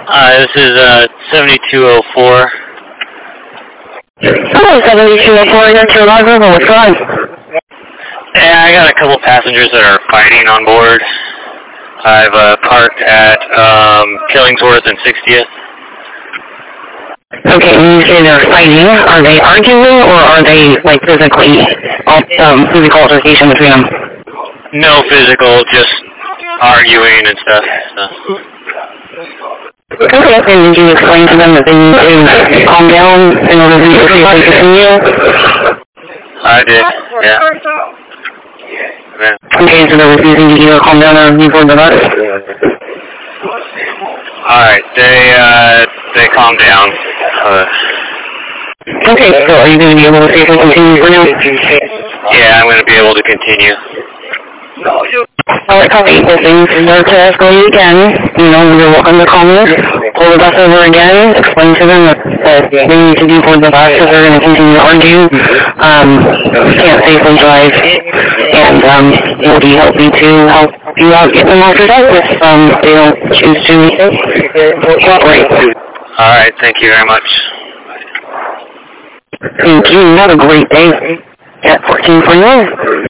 This is 7204. Hello, 7204, you're to Live River, what's wrong? Yeah, I got a couple passengers that are fighting on board. I've parked at Killingsworth and 60th. Okay, when you say they're fighting, are they arguing or are they, like, physical altercation between them? No physical, just arguing and stuff. So. Okay, and did you explain to them that they need to calm down in order for you to continue? I did, yeah. Okay, so they're refusing to either calm down or move forward the bus? Alright, they calmed down. Okay, so are you going to be able to safely continue for now? Yeah, I'm going to be able to continue. Alright, copy. If things start to escalate again, you're welcome to call me, pull the bus over again, explain to them that they need to do for the bus because they're going to continue to argue, can't safely drive, and it would be helping to help you out get them off your deck if they don't choose to cooperate. Alright, thank you very much. Thank you. Have a great day at 1449.